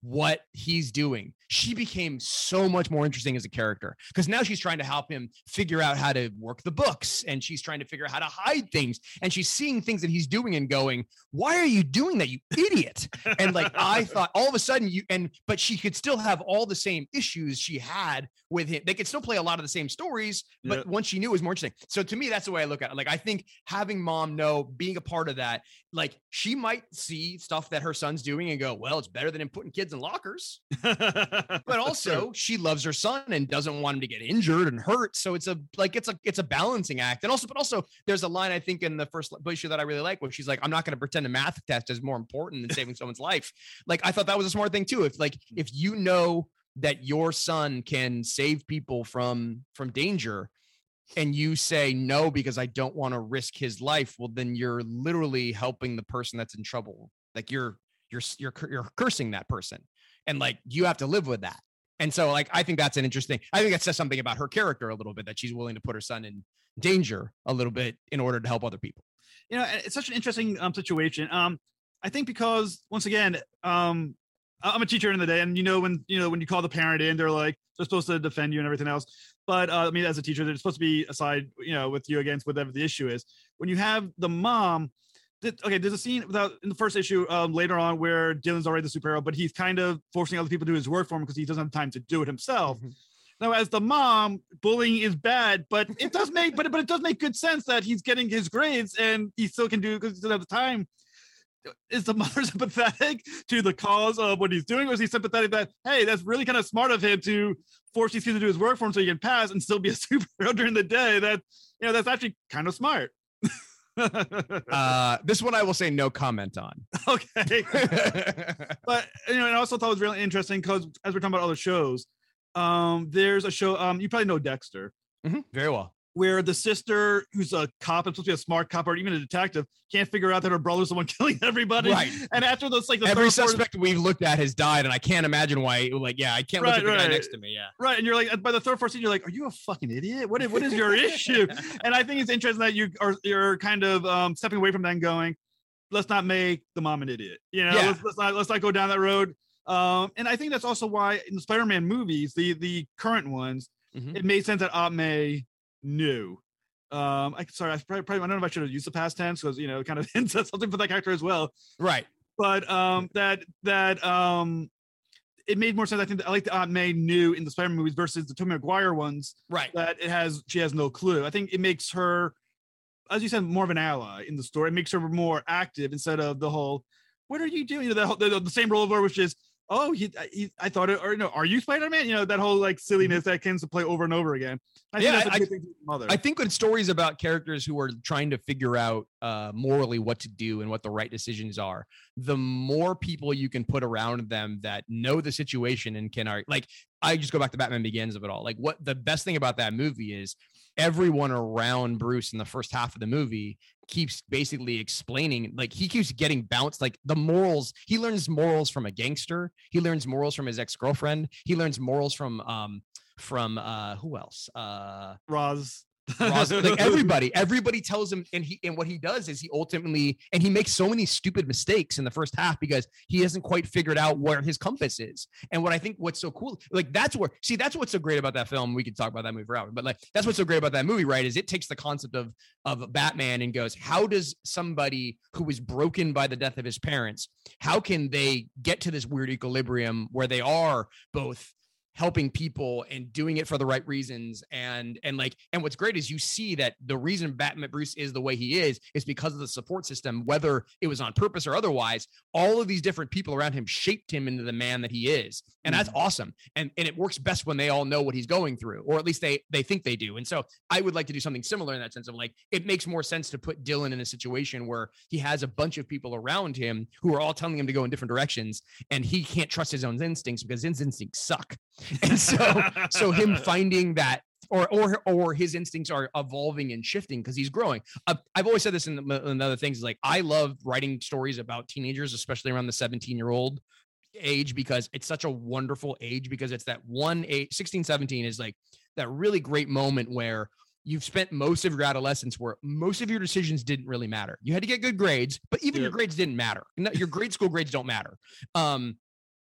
what he's doing, she became so much more interesting as a character, because now she's trying to help him figure out how to work the books, and she's trying to figure out how to hide things, and she's seeing things that he's doing and going, why are you doing that, you idiot? And like, I thought all of a sudden but she could still have all the same issues she had with him. They could still play a lot of the same stories, but once she knew, it was more interesting. So to me, that's the way I look at it. Like, I think having mom know, being a part of that, like, she might see stuff that her son's doing and go, well, it's better than him putting kids in lockers. But also she loves her son and doesn't want him to get injured and hurt. So it's a balancing act. And also there's a line, I think, in the first issue that I really like, where she's like, I'm not going to pretend a math test is more important than saving someone's life. Like, I thought that was a smart thing too. If you know that your son can save people from danger, and you say no because I don't want to risk his life, well, then you're literally helping the person that's in trouble. Like, you're cursing that person, and like, you have to live with that. And so, like, I think that's I think that says something about her character a little bit, that she's willing to put her son in danger a little bit in order to help other people. You know, it's such an interesting situation. I think because, once again, I'm a teacher in the day, and when you call the parent in, they're supposed to defend you and everything else. But I mean, as a teacher, they're supposed to be aside, with you against whatever the issue is. When you have the mom, there's a scene in the first issue later on where Dylan's already the superhero, but he's kind of forcing other people to do his work for him because he doesn't have time to do it himself. Mm-hmm. Now, as the mom, bullying is bad, but it does make it does make good sense that he's getting his grades and he still can do it because he doesn't have the time. Is the mother sympathetic to the cause of what he's doing, or is he sympathetic that, hey, that's really kind of smart of him to force these kids to do his work for him so he can pass and still be a superhero during the day? That's actually kind of smart. This one I will say no comment on. Okay. But and I also thought it was really interesting because, as we're talking about other shows, there's a show, you probably know Dexter. Mm-hmm. Very well. Where the sister, who's a cop, and supposed to be a smart cop or even a detective, can't figure out that her brother's the one killing everybody. Right. And after those, every suspect we've looked at has died, and I can't imagine why. I can't look at the guy next to me. Yeah. Right. And you're like, by the third, fourth scene, you're like, are you a fucking idiot? What is your issue? And I think it's interesting that you're kind of stepping away from that and going, let's not make the mom an idiot. Let's not go down that road. And I think that's also why in the Spider-Man movies, the current ones, mm-hmm. It made sense that Aunt May knew. I don't know if I should have used the past tense because it kind of hints at something for that character as well. Right. But it made more sense. I think I like the Aunt May knew in the Spider-Man movies versus the Tobey Maguire ones. Right. That she has no clue. I think it makes her, as you said, more of an ally in the story. It makes her more active instead of the whole, what are you doing? The same role of her, which is, oh, I thought it, or no, are you Spider-Man? That whole silliness that tends to play over and over again. I think with stories about characters who are trying to figure out morally what to do and what the right decisions are, the more people you can put around them that know the situation and can I just go back to Batman Begins of it all. What the best thing about that movie is everyone around Bruce in the first half of the movie keeps basically explaining, he keeps getting bounced, the morals. He learns morals from a gangster. He learns morals from his ex-girlfriend. He learns morals from who else? Roz. Everybody tells him, and what he does is he ultimately, and he makes so many stupid mistakes in the first half because he hasn't quite figured out where his compass is. And what I think what's so cool, that's what's so great about that film. We could talk about that movie forever, but that's what's so great about that movie, right? Is it takes the concept of Batman and goes, how does somebody who was broken by the death of his parents, how can they get to this weird equilibrium where they are both helping people and doing it for the right reasons. And what's great is you see that the reason Batman Bruce is the way he is because of the support system, whether it was on purpose or otherwise. All of these different people around him shaped him into the man that he is. And that's awesome. And it works best when they all know what he's going through, or at least they think they do. And so I would like to do something similar in that sense of it makes more sense to put Dylan in a situation where he has a bunch of people around him who are all telling him to go in different directions, and he can't trust his own instincts because his instincts suck. And so him finding that, or his instincts are evolving and shifting because he's growing. I've always said this in other things, I love writing stories about teenagers, especially around the 17-year-old age, because it's such a wonderful age, because it's that one age, 16, 17 is that really great moment where you've spent most of your adolescence where most of your decisions didn't really matter. You had to get good grades, but even your grades didn't matter. Your grade school grades don't matter.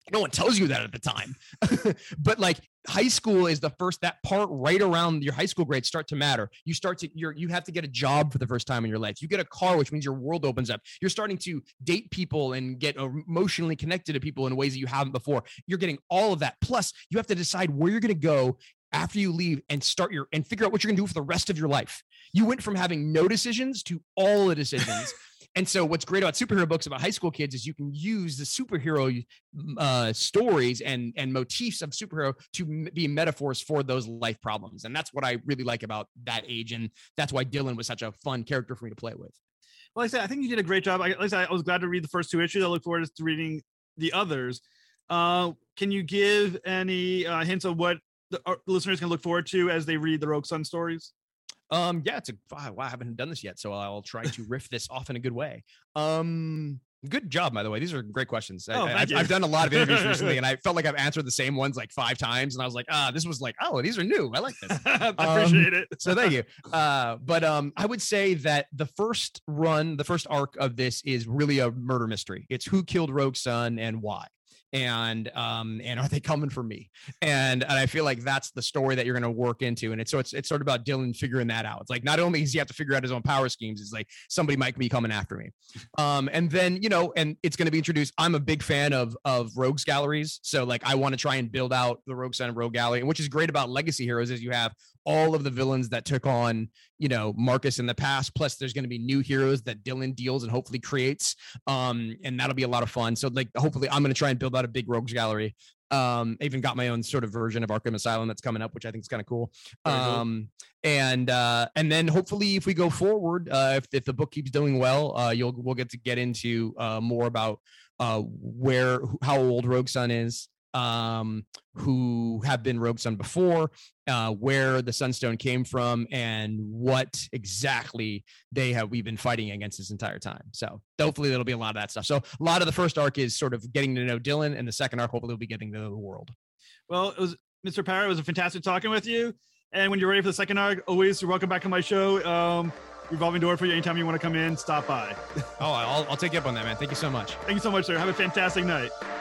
No one tells you that at the time. But like high school is that part right around your high school grades start to matter. You have to get a job for the first time in your life. You get a car, which means your world opens up. You're starting to date people and get emotionally connected to people in ways that you haven't before. You're getting all of that. Plus, you have to decide where you're going to go after you leave and figure out what you're going to do for the rest of your life. You went from having no decisions to all the decisions. And so what's great about superhero books about high school kids is you can use the superhero stories and motifs of superhero to be metaphors for those life problems. And that's what I really like about that age. And that's why Dylan was such a fun character for me to play with. Well, like I said, I think you did a great job. I was glad to read the first 2 issues. I look forward to reading the others. Can you give any hints of what the listeners can look forward to as they read the Rogue Sun stories? Wow, I haven't done this yet, so I'll try to riff this off in a good way. Good job, by the way. These are great questions. I've done a lot of interviews recently, and I felt like I've answered the same ones like 5 times, and I was like, this was like, these are new. I like this. I appreciate it. So thank you. But I would say that the first arc of this is really a murder mystery. It's who killed Rogue Sun and why. And are they coming for me? And I feel like that's the story that you're going to work into. And it's sort of about Dylan figuring that out. It's like, not only does he have to figure out his own power schemes, it's like somebody might be coming after me. And then, and it's going to be introduced. I'm a big fan of rogues galleries. So like, I want to try and build out the Rogue Sun and Rogue Gallery. And which is great about Legacy Heroes is you have all of the villains that took on, Marcus in the past. Plus there's going to be new heroes that Dylan deals and hopefully creates. And that'll be a lot of fun. So like, hopefully I'm going to try and build out a big rogues gallery. I even got my own sort of version of Arkham Asylum that's coming up, which I think is kind of cool. Cool. And then hopefully if we go forward, if the book keeps doing well, we'll get into more about how old Rogue Sun is, who have been Rogue Sun before, where the Sunstone came from, and what exactly we've been fighting against this entire time. So hopefully there'll be a lot of that stuff. So a lot of the first arc is sort of getting to know Dylan, and the second arc hopefully will be getting to know the world. Well, it was Mr. Parra. It was a fantastic talking with you. And when you're ready for the second arc, always you're welcome back on my show. Revolving door for you. Anytime you want to come in, stop by. I'll take you up on that, man. Thank you so much. Thank you so much, sir. Have a fantastic night.